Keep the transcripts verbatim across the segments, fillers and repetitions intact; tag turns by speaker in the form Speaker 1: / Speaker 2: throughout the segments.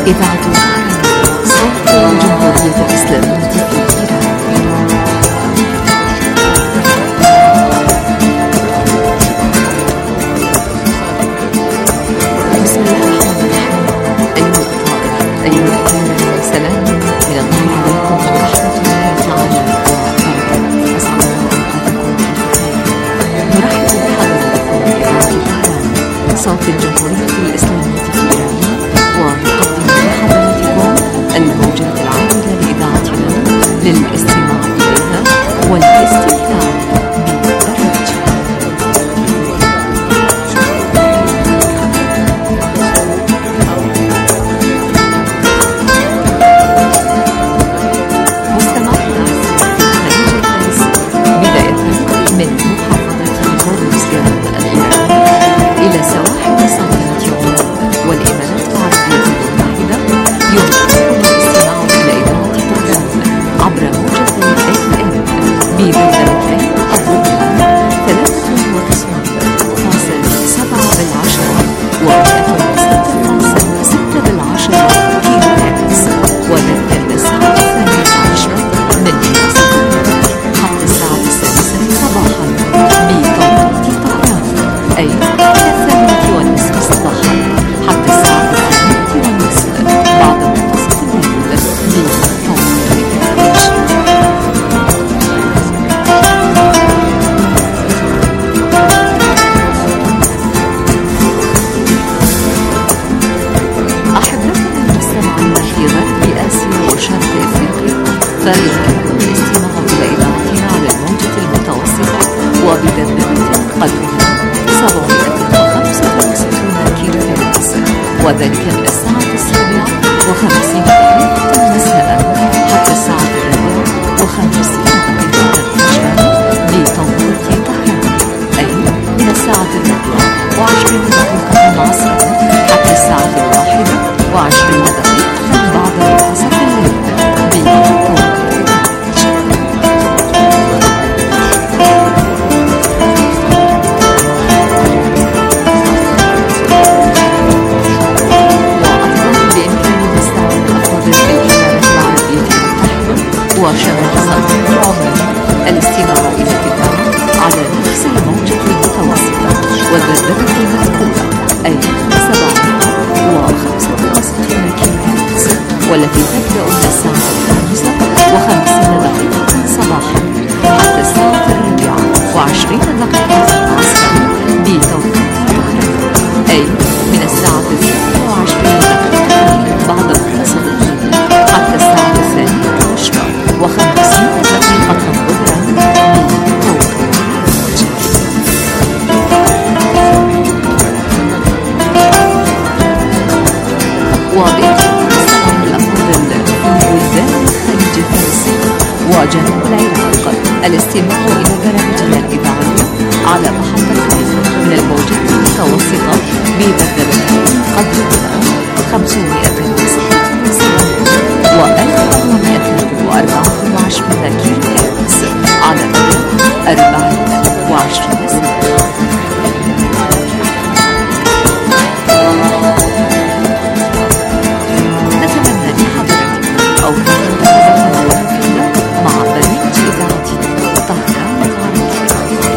Speaker 1: إذاعة صوت الجمهورية الإسلامية في إيران. بسم الله الرحمن الرحيم. أيها الأطفال، أيها الأطفال، سلام من الله عليكم ورحمة الله تعالى وبركاته. أسعد أوقاتكم بالخير. نرحب بحضراتكم إذاعة طهران صوت الجمهورية الإسلامية في إيران، ونقدم لحضراتكم الموجات العاملة لإذاعتنا للاستماع إليها والاستمتاع ببرامجها. مستمعينا خليج فارس، بداية من محافظة هورمزغان الإيرانية إلى سواحل سلطنة عمان والإمارات العربية المتحدة، يمكنكم الاستماع إلى إذاعة طهران عبر موجة إف إم ببندرتين الضبطان ثلاثة وتسعين فاصل سبعة بالعشرة ومئة وستة فاصل ستة بالعشرة كيلو هرتز، وذلك الساعة الثانية عشرة من منتصف الليل حتى الساعة السادسة صباحا بتوقيت طهران، أي من الثامنة والنصف صباحا حتى الساعة الثانية والنصف بعد منتصف الليل بتوقيت الخليج. أحبتنا المستمعين في غرب آسيا وشرق أفريقيا، فيمكنكم الاستماع إلى إذاعتنا على الموجة المتوسطة وبدبابة قدرها سبعمئة وخمسة وستين كيلو هرتز، وذلك من الساعة السابعة وخمسين دقيقة مساء حتى الساعة الرابعة وخمسين دقيقة مساء بتوقيت طهران، أي من الساعة الرابعة وعشرين دقيقة عصرا حتى الساعة الواحدة وعشرين دقيقة بعد منتصف الليل بتوقيت وشمال سلطنة عمان الاستماع إلى الإذاعة على نفس الموجة المتوسطة والذبذبة المذكورة، أي سبعمئة وخمسة وستين كيلو هرتز، والتي تبدأ من الساعة الخامسة وخمسين دقيقة صباحا حتى الساعة الرابعة وعشرين دقيقة عصرا بتوقيت طهران، أي من الساعة الثانية وعشرين دقيقة بعد منتصف الليل حتى الساعة الثانية عشرة وخمسين دقيقة ظهرا بتوقيت الخليج. وبإمكانكم السلام الأفاضل في بلدان خليج فارس وجنوب العراق الاستماع إلى برامجنا الإذاعية على محطتين من الموجات المتوسطة ببندرتين قدرها خمسمئة وستة وسبعين وألف ومئتين وأربعة وعشرين كيلو هرتز على مدى أربعين وعشرين ساعة. نتمنى لحضرتك أوقات مباركة ومفيدة مع برنامج إذاعتنا طهران العربية.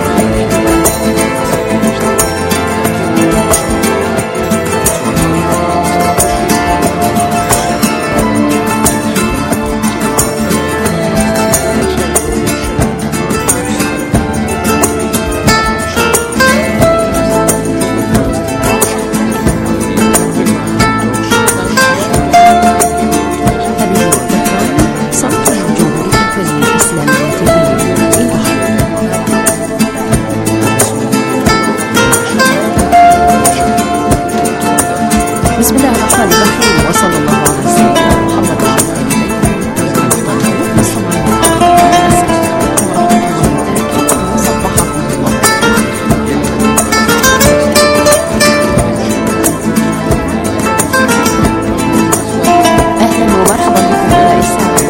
Speaker 1: بسم الله الرحمن الرحيم، وصلى الله على سيدنا محمد وعلى آله وصحبه وسلم. أهلا ومرحبا بكم على الساعة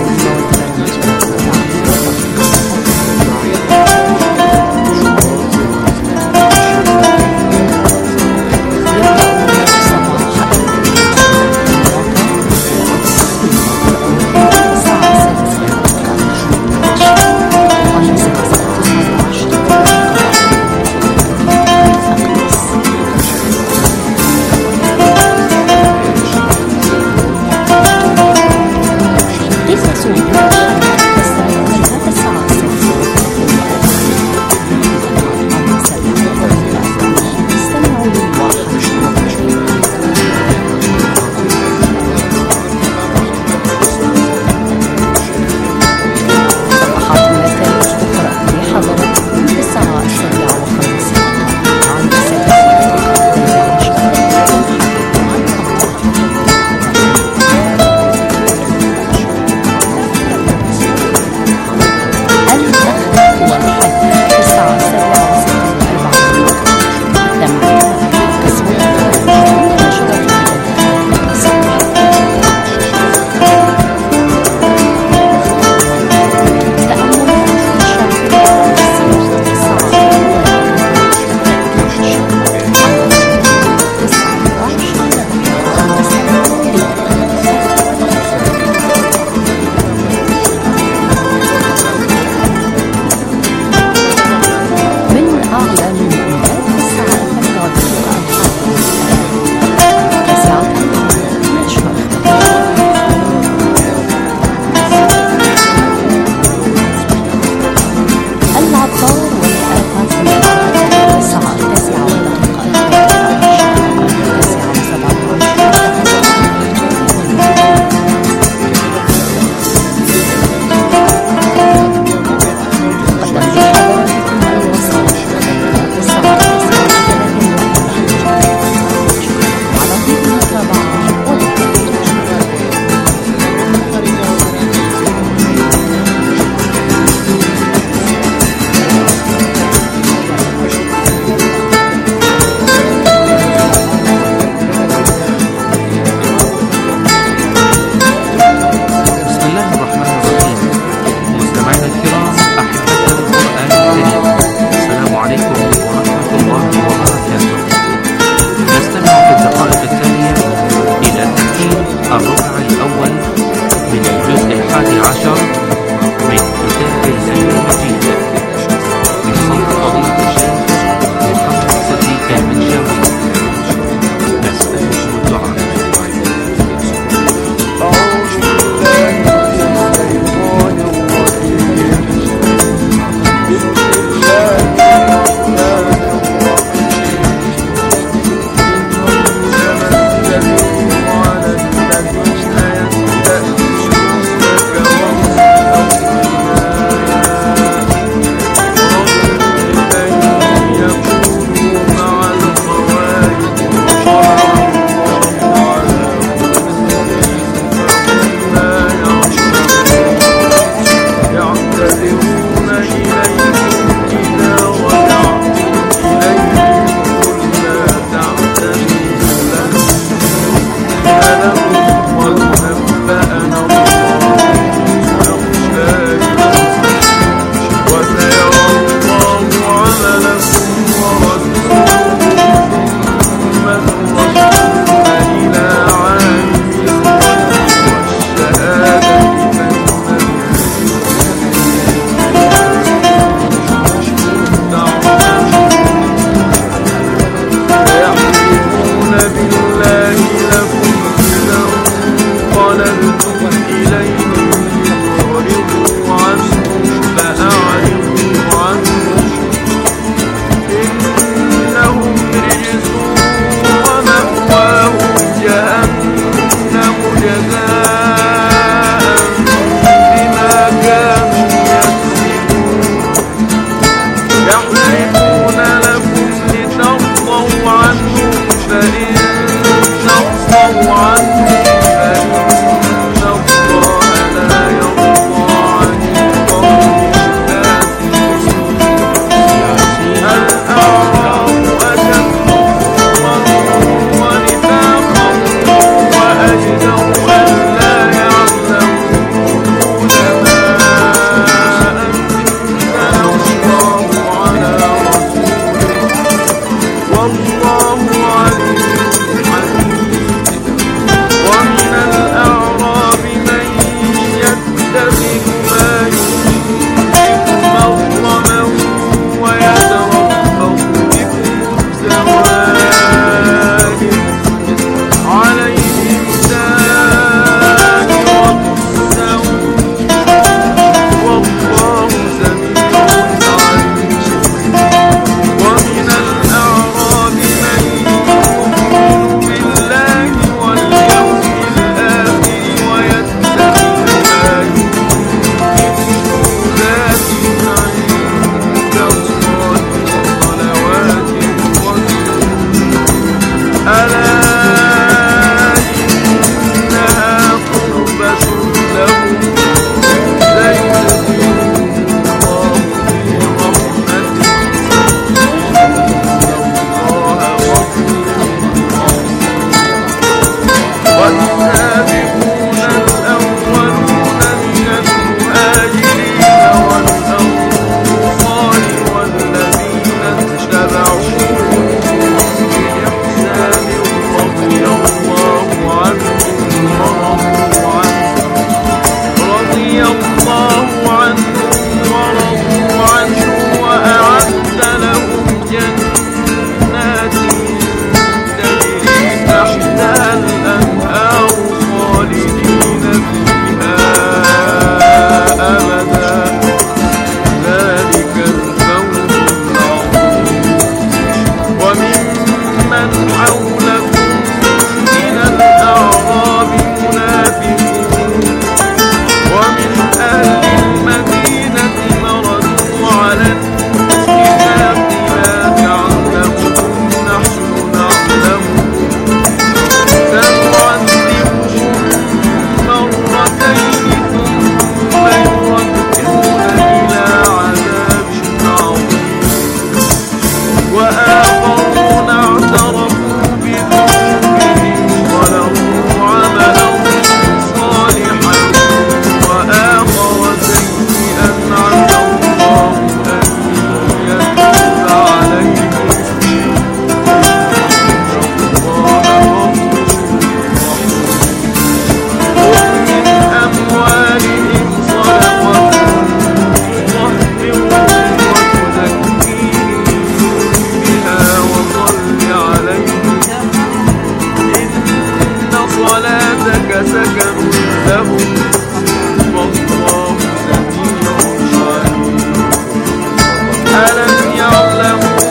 Speaker 2: سكن لهم والله سميع عليم. ألم يعلموا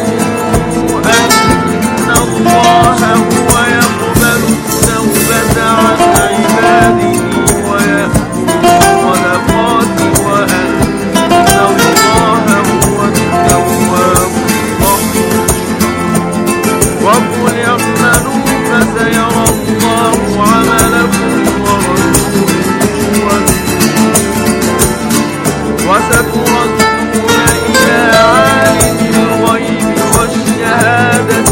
Speaker 2: أن الله هو يقبل التوبة عن عباده ويأخذ الصدقات وأن الله هو التواب الرحيم. وقل اعملوا فسيرى الله عملكم ورسوله وستردون إلى عالم الغيب والشهادة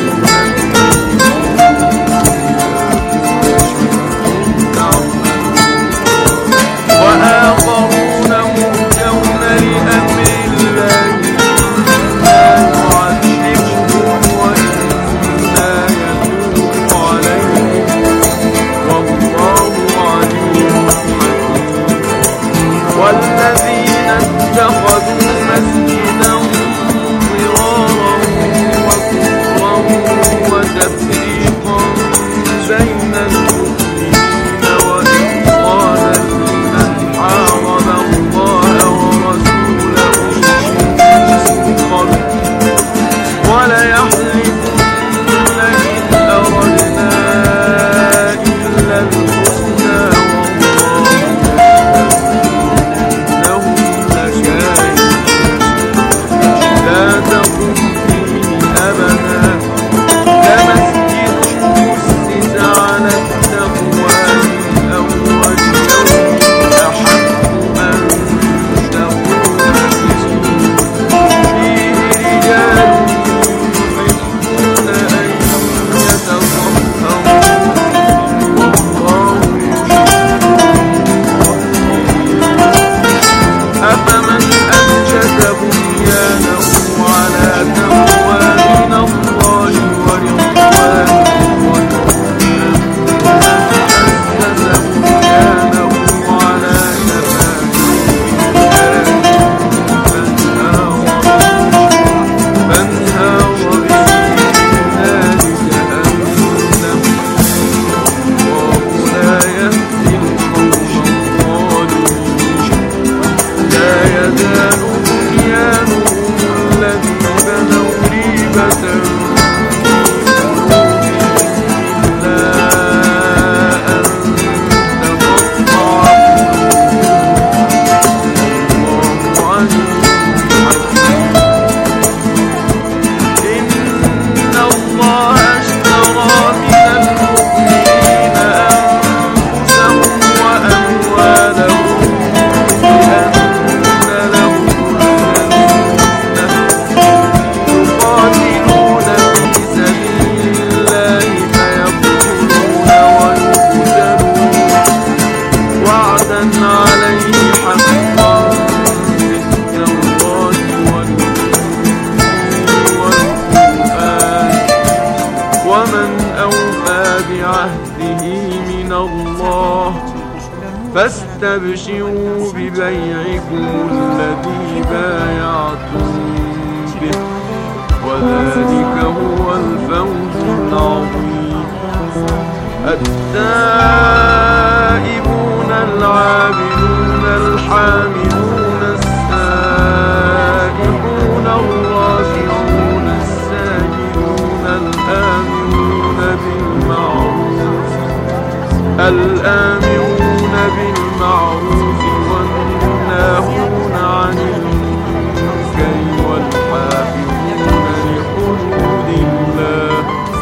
Speaker 2: وآخرون مرجون لأمر الله إنا يعذبهم وإنا يتوب عليهم والله عليم حكيم. والذين اتخذوا مسجدا ضرارا وكفرا وتفريقا بين المؤمنين وإخراجا لمن حارب الله ورسوله من قبل وليحلفن إن أردنا إلا الحسنى والله لا تقم فيه أبدا لمسجد أسس على التقوى من أول يوم أحق أن تقوم فيه فيه رجال يحبون أن يتطهروا والله أفمن أنشد بنيانه على تقوى من الله ورضوان خير أم أسس بنيانه على شفا فانهار به في نار جهنم والله لا يهدي القوم الظالمين. لا يزال بنيانهم الذي بنوا ريبة في قلوبهم إلا أن تقطع والله عليم حكيم. إن الله اشترى من المؤمنين أنفسهم وأموالهم بأن لهم الجنة يقاتلون في سبيل الله فيقتلون ويقتلون وعدا عليه حقا في التوراة والإنجيل والقرآن ومن أوفى بعهده من الله فاستبشروا ببيعكم الذي بايعتم به وذلك هو الفوز العظيم. التائبون العابدون الحامدون السائحون الراكعون الساجدون الآمرون بالمعروف الآمرون بالمعروف والناهون عن المنكر والحافظون لحدود الله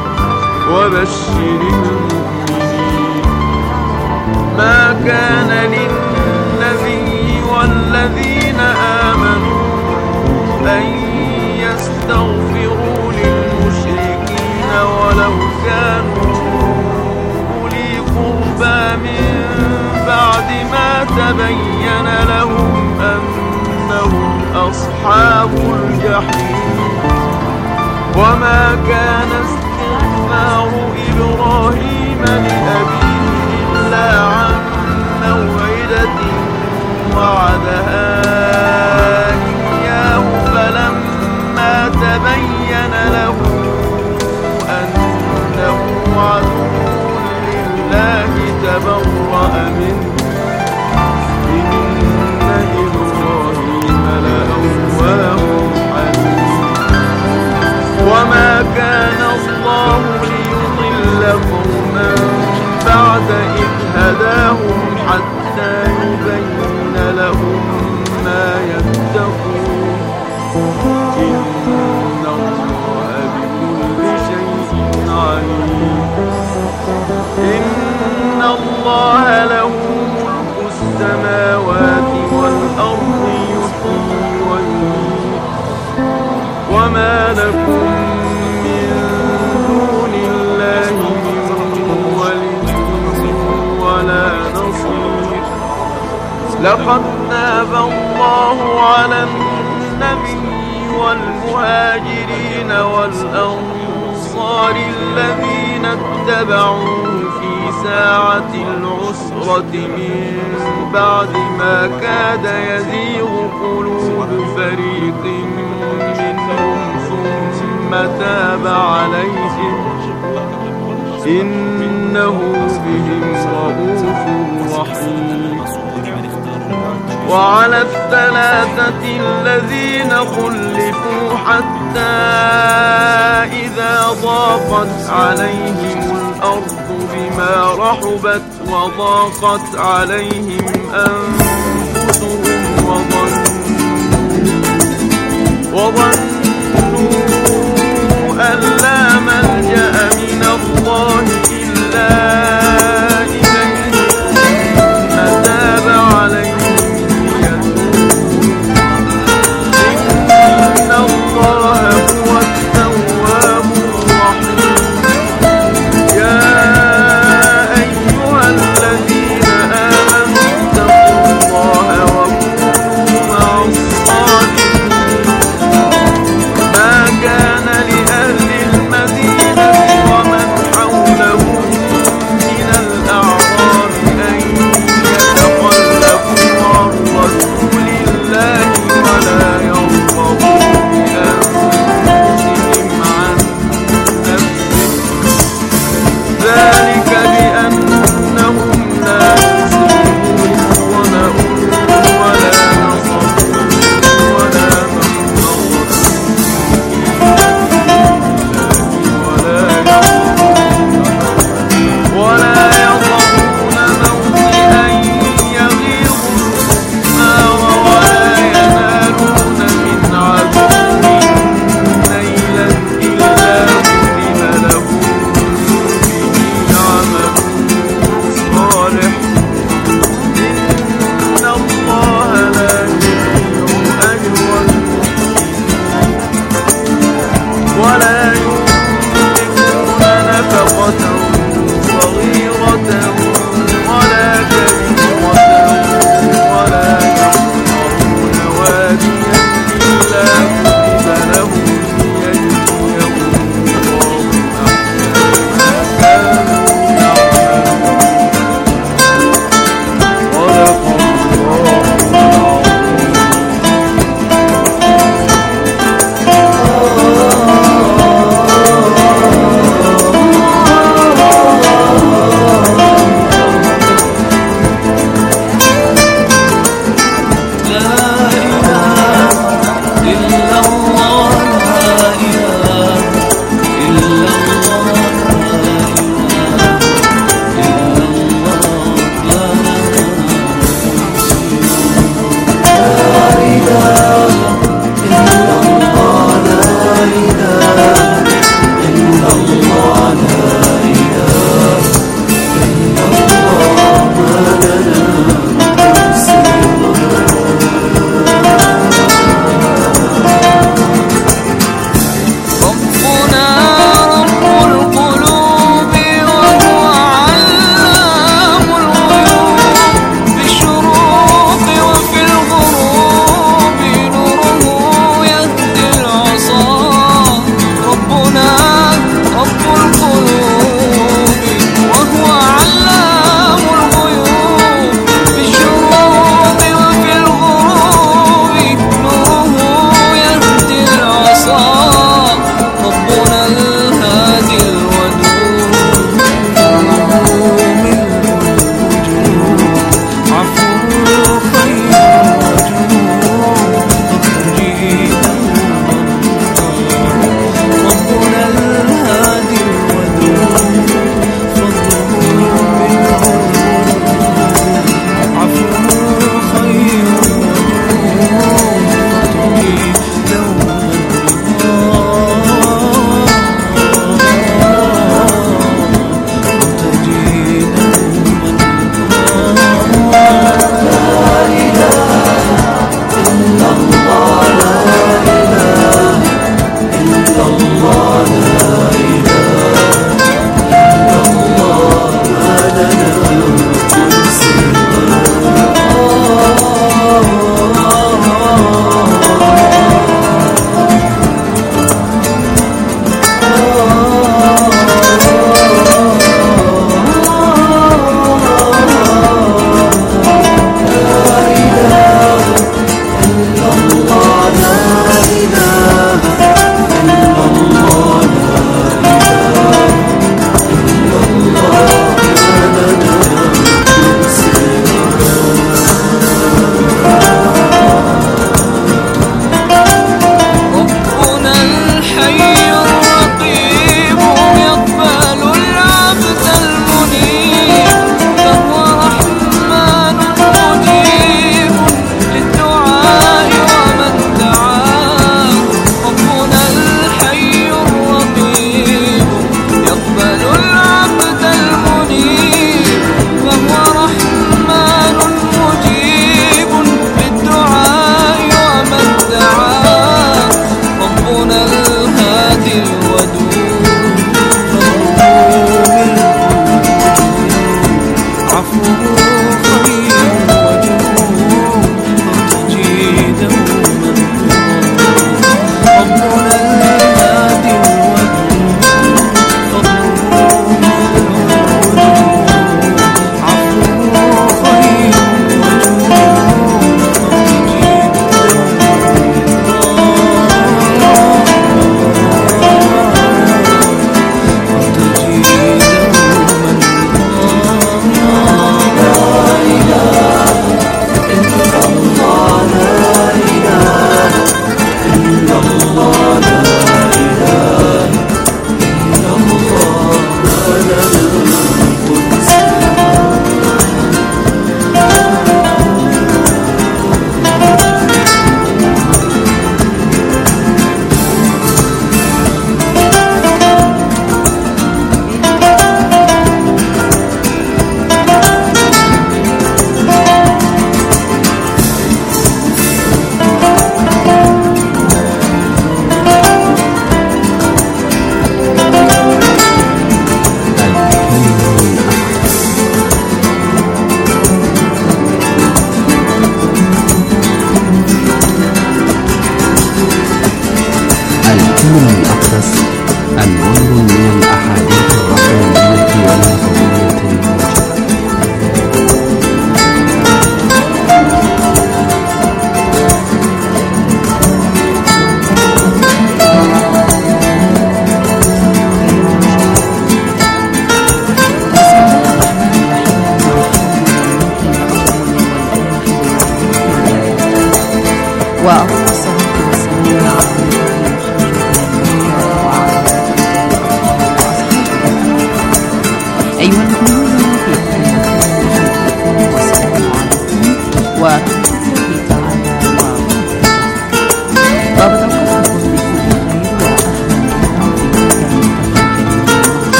Speaker 2: وبشر المؤمنين. ما كان للنبي والذين آمنوا أن يستغفروا للمشركين ولو كانوا أولي قربى من بعد ما تبين لهم أنهم أصحاب الجحيم. وما كان استغفار إبراهيم لأبيه إلا عن موعدة وعدها إياه فلما تبين له أنه عدو لله تبرأ منه إن إبراهيم لأواه حليم وما كان الله ليضل قوما بعد إذ هداهم حتى يبين لهم ما يتقون إن الله بكل شيء عليم إن الله له ملك السماوات والأرض يحيي ويميت وما لكم من دون الله من ولي ولا نصير لقد تاب الله على النبي والمهاجرين والأنصار الذين اتبعوه في ساعة العسرة من بعد ما كاد يزيغ قلوب فريق منهم ثم تاب عليهم إنه بهم رؤوف رحيم وعلى الثلاثة الذين خلفوا حتى إذا ضاقت عليهم الأرض بما رحبت وضاقت عليهم أنفسهم وظنوا وظنوا أن لا ملجأ من الله إلا إليه ثم تاب عليهم إن الله هو التواب الرحيم يا أيها الذين آمنوا اتقوا الله وكونوا مع الصادقين ما كان لأهل المدينة ومن حولهم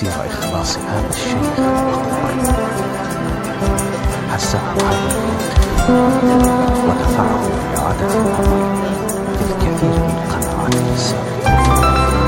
Speaker 3: تفسير إخلاص هذا الشيخ الأخضر. حسه هذا اليقين ودفعه لإعادة النظر في الكثير من قناعاته السابقة.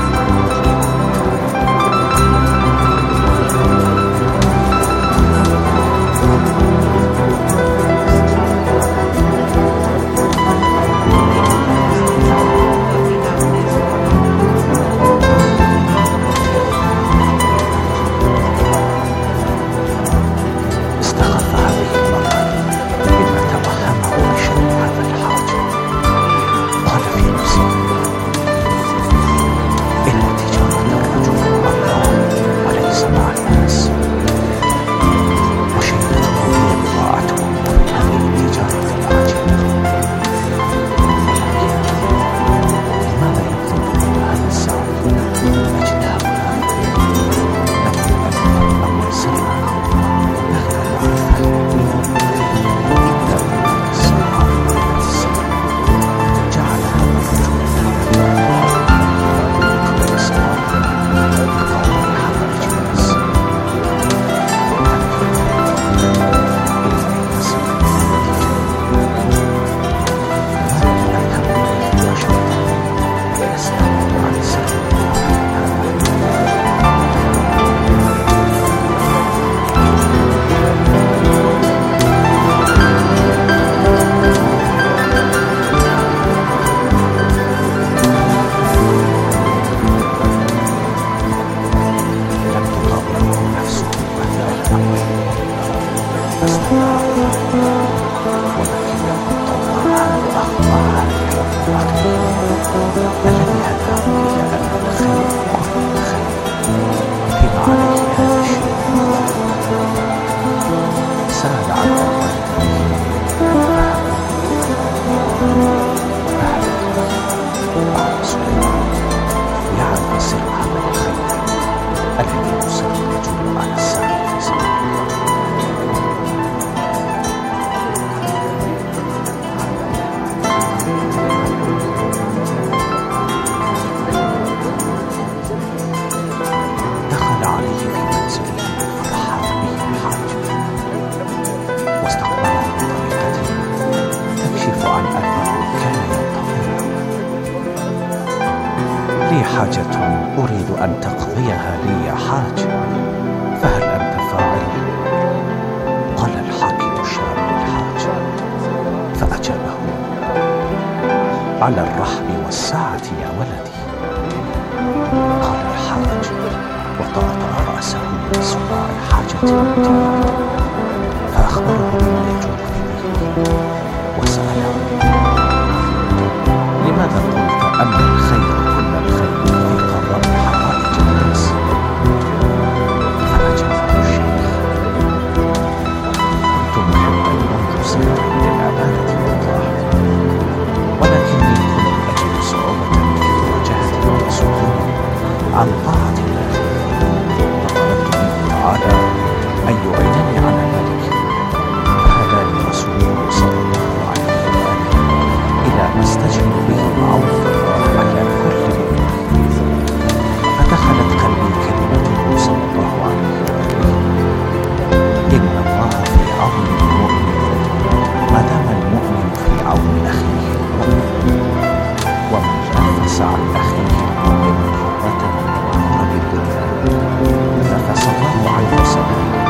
Speaker 3: حاجة أريد أن تقضيها لي يا حاج، فهل أنت فاعل؟ قال الحاكم الشاب للحاج، فأجابه: على الرحب والسعة يا ولدي. قال الحاج وطأطأ رأسه بصباع حاجة متينة، فأخبره بما يجوب في ذهنه وسأله: لماذا قلت أن الخير كل الخير في قضاء حوائج الناس؟ فأجابه الشيخ: كنت محبا منذ صغري للعبادة والطاعة، ولكني كنت أجد صعوبة في مواجهة ما يصدني عن طاعة الله، فطلبت منه تعالى أن يعينني على ذلك، فهداني رسوله صلى الله عليه وآله إلى ما استجب به معروف الله على كل مؤمن. فدخلت قلبي كلمته صلى الله عليه وآله: إن الله في عون المؤمن ما دام المؤمن في عون أخيه المؤمن، ومن نفس عن أخيه المؤمن كرة وهو بالدنيا نفس الله عنه سبيلا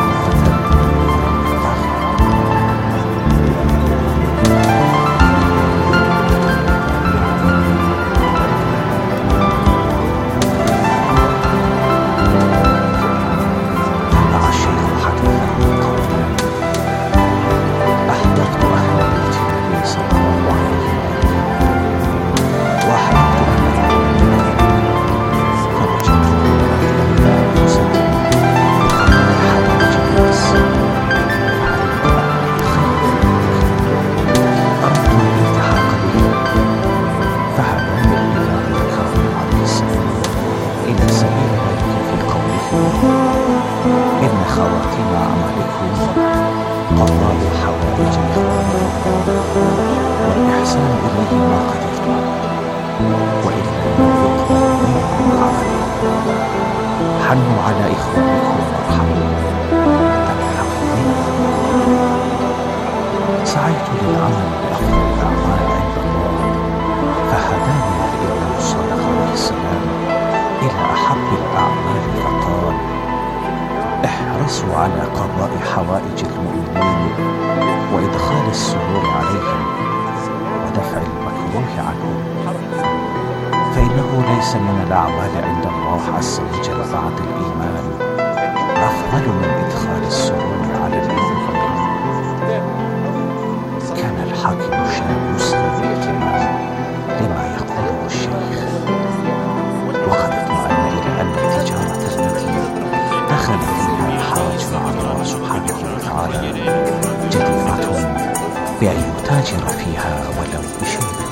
Speaker 3: حنوا على إخوانكم وارحموا ترحموا بنا. سعيت للعمل بأفضل الأعمال عند الله، فهداني الإمام الصادق عليه السلام إلى أحب الأعمال فقال: احرصوا على قضاء حوائج المؤمنين وإدخال السرور عليهم ودفع المكروه عنهم، فإنه ليس من الأعمال عند الله عز وجل بعد الإيمان أفضل من إدخال السرور على المؤمنين. كان الحاكم الشاب يصغي باهتمام لما يقوله الشيخ، وقد اطمأن إلى أن التجارة التي دخل فيها الحرج مع الله سبحانه وتعالى جديرة بأن يتاجر فيها ولو بشيبة.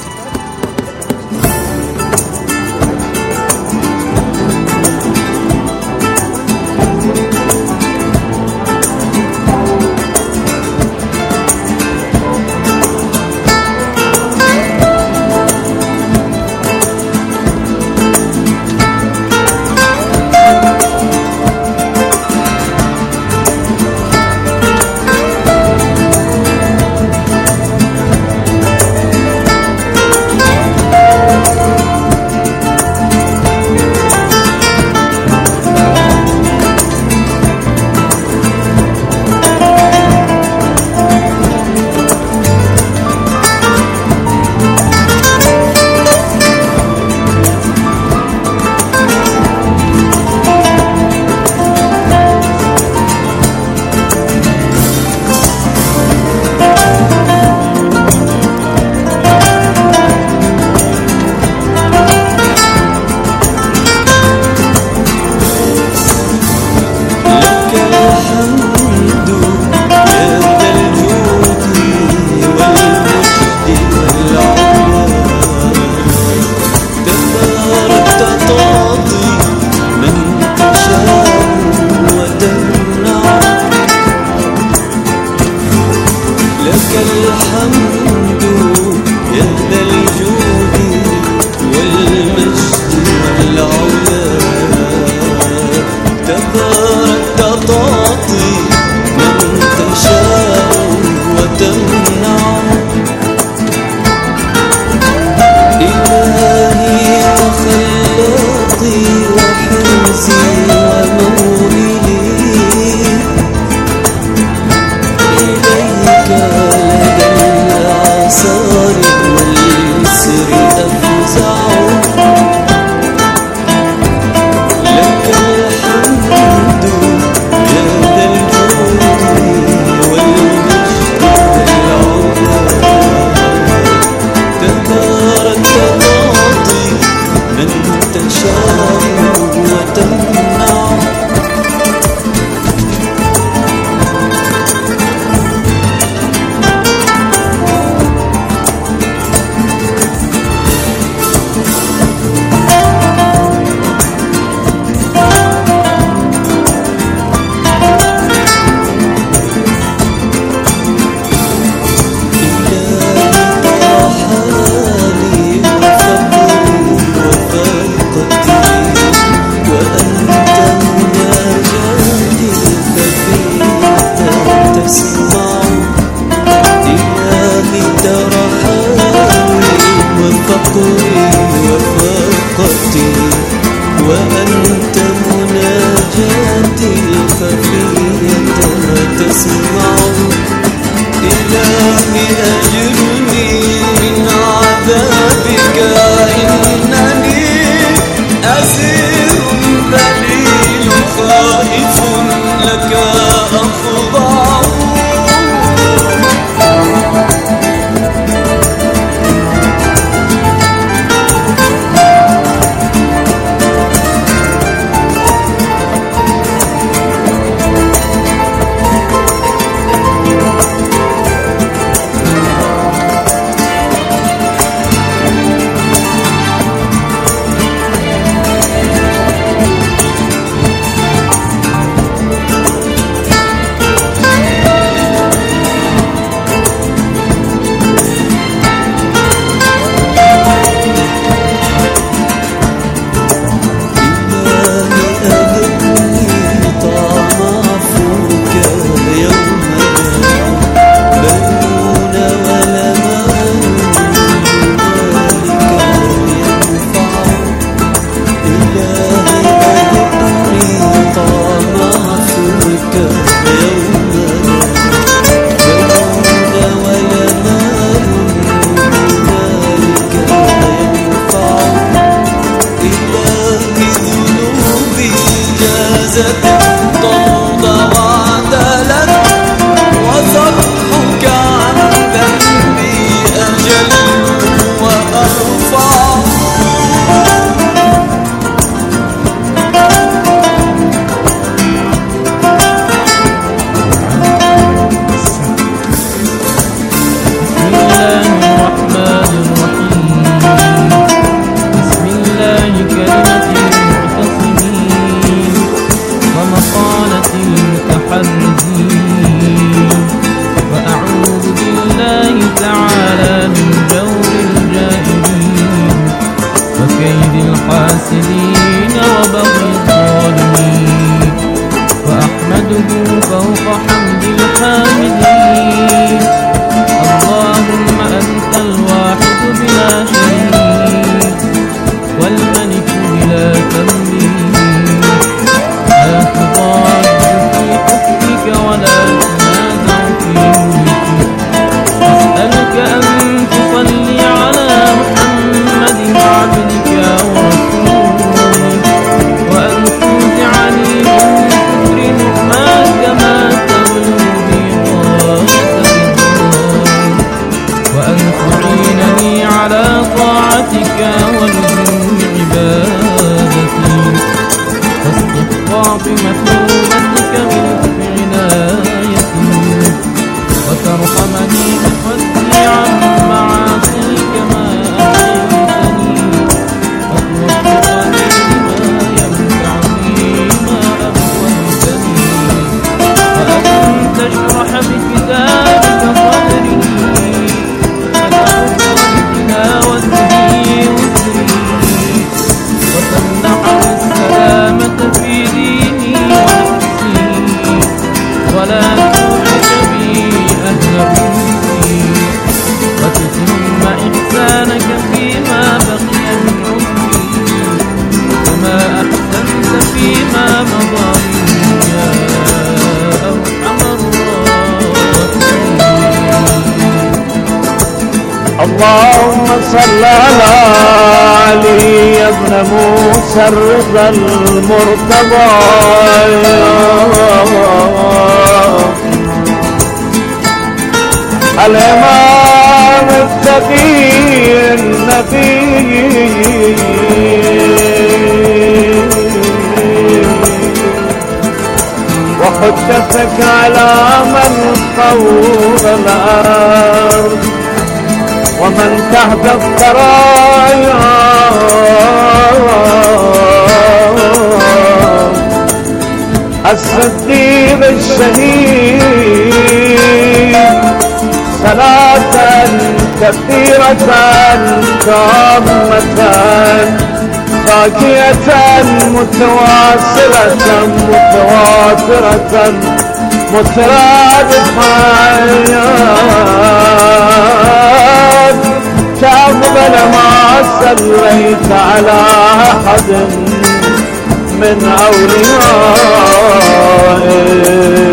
Speaker 2: أحييتني بحثي عن معاصيك ما أحييتني أطلبت قليل ما ينفعني ما أهونتني فأنت اشرح بكتابك صدري فتحط بتلاوته وزري وتمنح السلامة في ديني ونفسي ولا توحش بي أهل أنفسي وتتم إحسانك فيما بقي من عمري كما أحسنت فيما مضى مني يا أرحم الراحمين.
Speaker 3: اللهم صل على علي يا ابن موسى الرضا المرتضى الإمام التقي النبي وحجتك على من طول الأرض ومن تحت الثرايا الصديق الشهيد صلاة كثيرة تامة باقية متواصلة متواترة مترادفة كأفضل ما صليت على أحد من أوليائك